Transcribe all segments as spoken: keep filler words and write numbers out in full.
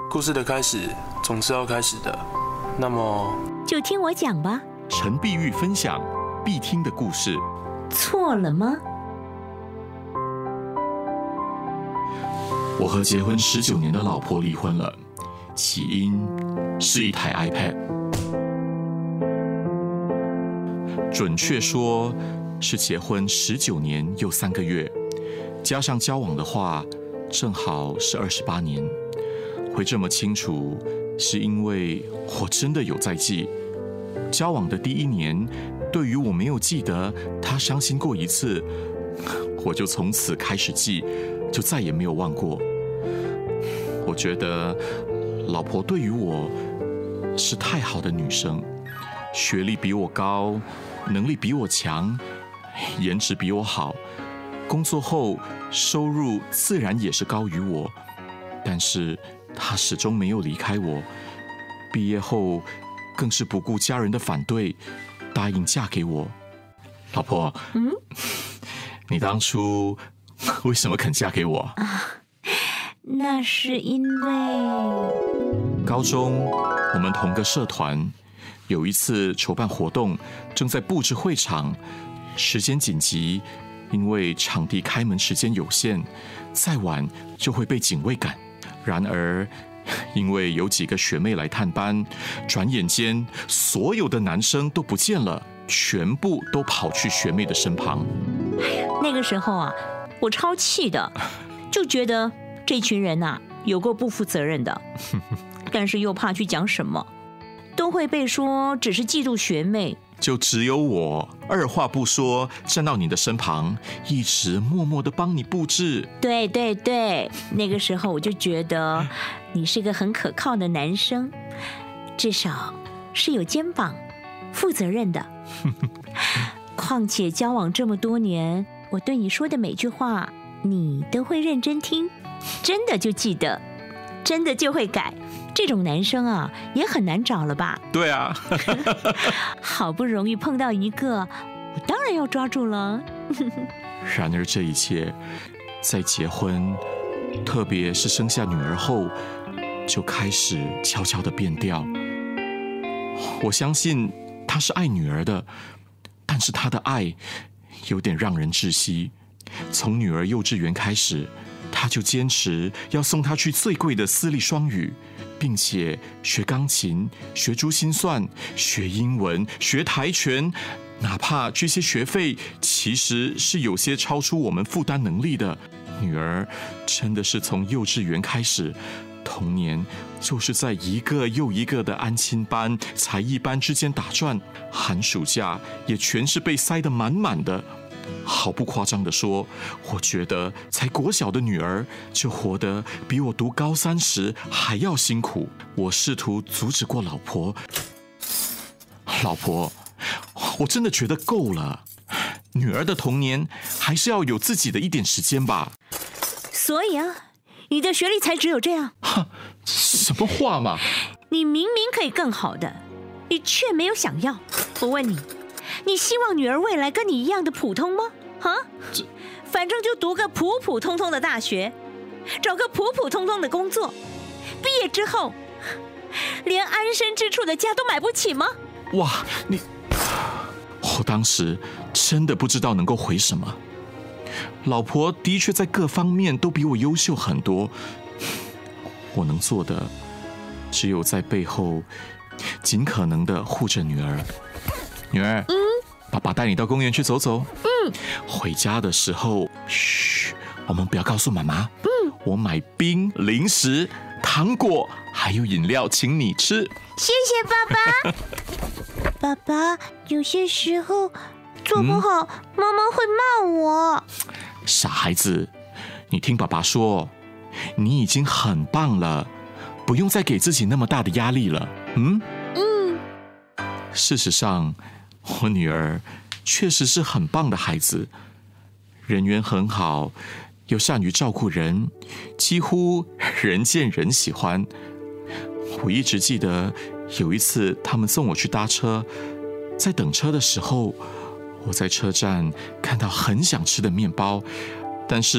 故事的开始总是要开始的，那么就听我讲吧。 陈碧玉分享必听的故事。 错了吗？ 我和结婚十九年的老婆离婚了，起因是一台 iPad， 准确说是结婚十九年又三个月，加上交往的话，正好是二十八年。会这么清楚，是因为我真的有在记。交往的第一年，对于我没有记得他伤心过一次，我就从此开始记，就再也没有忘过。我觉得老婆对于我是太好的女生，学历比我高，能力比我强，颜值比我好，工作后收入自然也是高于我，但是她始终没有离开我。毕业后更是不顾家人的反对，答应嫁给我。老婆， 嗯， 你当初为什么肯嫁给我？ 啊，那是因为高中我们同个社团，有一次筹办活动，正在布置会场，时间紧急，因为场地开门时间有限，再晚就会被警卫赶。然而因为有几个学妹来探班，转眼间所有的男生都不见了，全部都跑去学妹的身旁。 那个时候啊，我超气的，就觉得这群人啊有够不负责任的，但是又怕去讲什么，都会被说只是嫉妒学妹。 就只有我二话不说站到你的身旁，一直默默地帮你布置。 对对对，那个时候我就觉得你是个很可靠的男生，至少是有肩膀、负责任的。况且交往这么多年，我对你说的每句话你都会认真听，真的就记得，真的就会改。这种男生啊，也很难找了吧？ 对啊， 好不容易碰到一个，我当然要抓住了。 然而这一切，在结婚，特别是生下女儿后，就开始悄悄地变调。我相信他是爱女儿的，但是他的爱有点让人窒息。从女儿幼稚园开始，他就坚持要送她去最贵的私立双语，并且学钢琴、学珠心算、学英文、学跆拳，哪怕这些学费其实是有些超出我们负担能力的。女儿真的是从幼稚园开始，童年就是在一个又一个的安亲班、才艺班之间打转，寒暑假也全是被塞得满满的。毫不夸张地说，我觉得才国小的女儿就活得比我读高三时还要辛苦。我试图阻止过老婆，老婆，我真的觉得够了，女儿的童年还是要有自己的一点时间吧。 所以啊，你的学历才只有这样？ 哈，什么话嘛！ 你明明可以更好的，你却没有想要。我问你，你希望女儿未来跟你一样的普通吗？哈，反正就读个普普通通的大学，找个普普通通的工作，毕业之后连安身之处的家都买不起吗？ 哇，你，我当时真的不知道能够回什么。老婆的确在各方面都比我优秀很多，我能做的只有在背后尽可能的护着女儿。女儿， 嗯， 爸爸带你到公园去走走。 嗯， 回家的时候，嘘，我们不要告诉妈妈。 嗯， 我买冰、零食、糖果还有饮料请你吃。 谢谢爸爸。爸爸，有些时候做不好，嗯、妈妈会骂我。 傻孩子，你听爸爸说，你已经很棒了，不用再给自己那么大的压力了。嗯嗯。 事实上，我女儿确实是很棒的孩子，人缘很好，又善于照顾人，几乎人见人喜欢。我一直记得有一次他们送我去搭车，在等车的时候，我在车站看到很想吃的面包，但是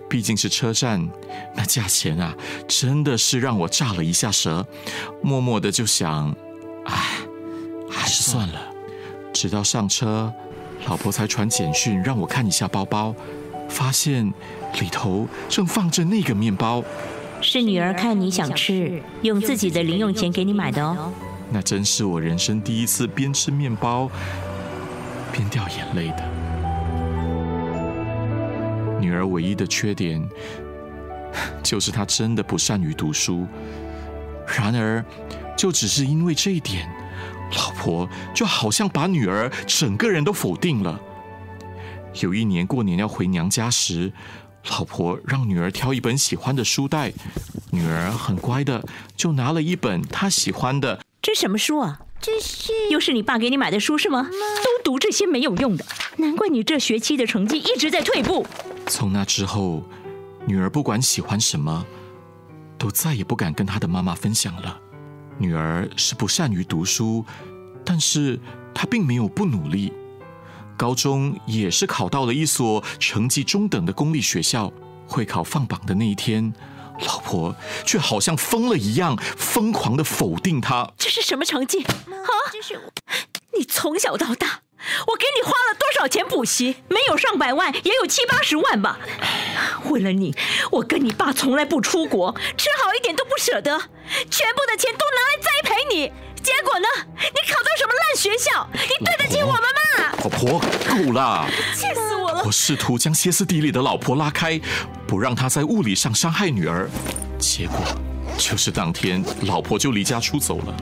毕竟是车站，那价钱啊，真的是让我炸了一下舌，默默的就想，唉，还是算了。直到上车，老婆才传简讯让我看一下包包，发现里头正放着那个面包。 是女儿看你想吃，用自己的零用钱给你买的哦。 那真是我人生第一次边吃面包边掉眼泪的。女儿唯一的缺点就是她真的不善于读书，然而就只是因为这一点，老婆就好像把女儿整个人都否定了。有一年过年要回娘家时，老婆让女儿挑一本喜欢的书袋，女儿很乖的就拿了一本她喜欢的。 这什么书啊？ 这是又是你爸给你买的书是吗？都读这些没有用的，难怪你这学期的成绩一直在退步。 从那之后，女儿不管喜欢什么，都再也不敢跟她的妈妈分享了。女儿是不善于读书，但是她并没有不努力。高中也是考到了一所成绩中等的公立学校。会考放榜的那一天，老婆却好像疯了一样，疯狂地否定她。 这是什么成绩啊？ 这是你从小到大，我给你花了多少钱补习？没有上百万，也有七八十万吧。为了你，我跟你爸从来不出国，吃好一点都不舍得，全部的钱都拿来栽培你。结果呢？你考到什么烂学校？你对得起我们吗？ 老婆，够了！ 气死我了！ 我试图将歇斯底里的老婆拉开，不让她在物理上伤害女儿。结果就是当天，老婆就离家出走了。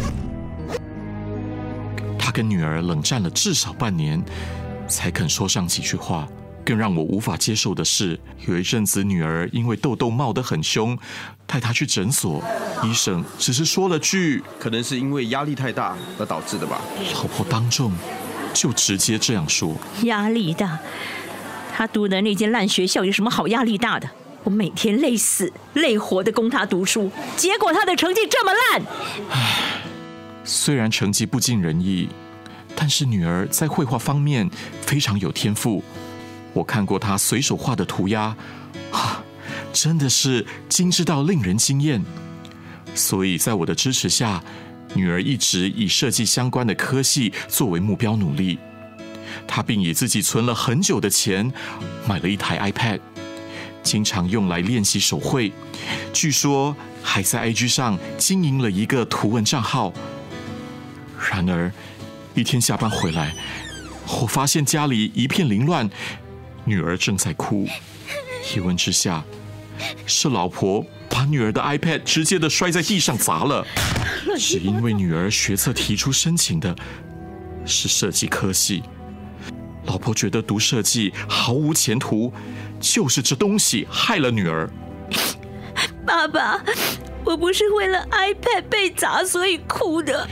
她跟女儿冷战了至少半年，才肯说上几句话。更让我无法接受的是，有一阵子女儿因为痘痘冒得很凶，带她去诊所，医生只是说了句可能是因为压力太大而导致的吧。 老婆当众就直接这样说。 压力大？他读的那间烂学校有什么好压力大的？我每天累死累活的供他读书，结果他的成绩这么烂。 虽然成绩不尽人意，但是女儿在绘画方面非常有天赋。我看过她随手画的涂鸦，啊，真的是精致到令人惊艳。所以在我的支持下，女儿一直以设计相关的科系作为目标努力。她并以自己存了很久的钱买了一台 iPad， 经常用来练习手绘。据说还在 I G 上经营了一个图文账号。然而一天下班回来，我发现家里一片凌乱，女儿正在哭。一问之下，是老婆把女儿的 iPad 直接的摔在地上砸了。只因为女儿学测提出申请的是设计科系，老婆觉得读设计毫无前途，就是这东西害了女儿。 爸爸，我不是为了 iPad 被砸所以哭的。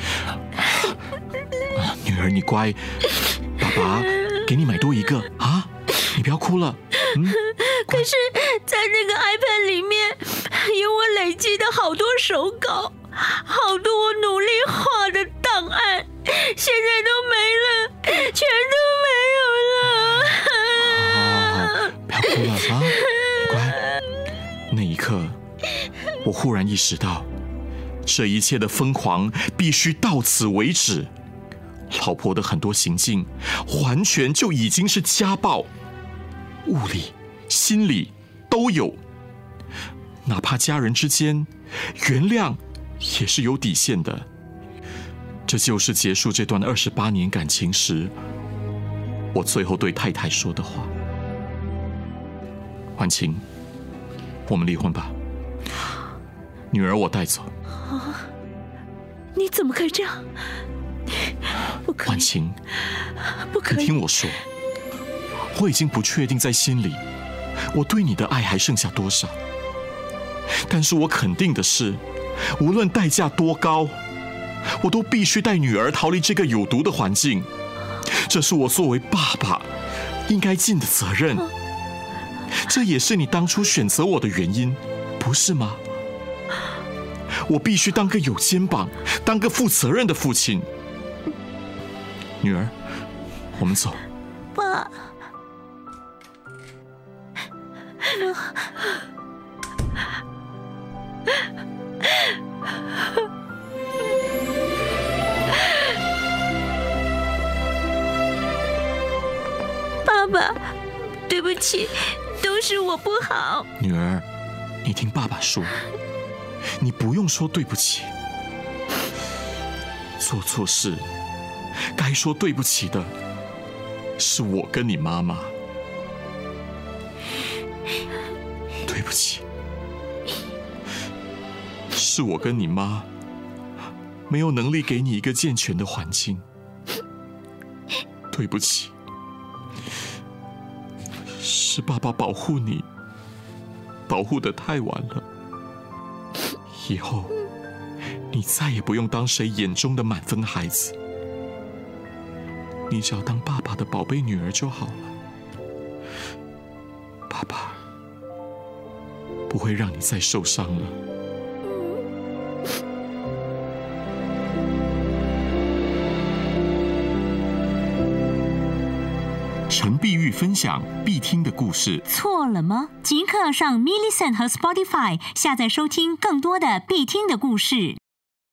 女儿，你乖，爸爸给你买多一个啊！你不要哭了。嗯， 可是，在那个 iPad 里面有我累积的好多手稿，好多我努力画的档案，现在都没了，全都没有了。 好好好，不要哭了啊，乖。那一刻，我忽然意识到，这一切的疯狂必须到此为止。老婆的很多行径，完全就已经是家暴，物理、心理都有。哪怕家人之间，原谅也是有底线的。这就是结束这段二十八年感情时，我最后对太太说的话。婉晴，我们离婚吧，女儿我带走。 啊！你怎么可以这样？不可以！ 婉晴， 不可以！ 你听我说，我已经不确定在心里，我对你的爱还剩下多少。但是我肯定的是，无论代价多高，我都必须带女儿逃离这个有毒的环境。这是我作为爸爸应该尽的责任。这也是你当初选择我的原因，不是吗？我必须当个有肩膀、当个负责任的父亲。女儿，我们走。 爸， 起，都是我不好。 女儿，你听爸爸说，你不用说对不起。做错事，该说对不起的是我跟你妈妈。对不起，是我跟你妈没有能力给你一个健全的环境。对不起，是爸爸保护你，保护得太晚了。以后你再也不用当谁眼中的满分孩子，你只要当爸爸的宝贝女儿就好了。爸爸不会让你再受伤了。陈碧玉分享必听的故事。 错了吗？即刻上 Millicent 和 Spotify 下载收听更多的必听的故事。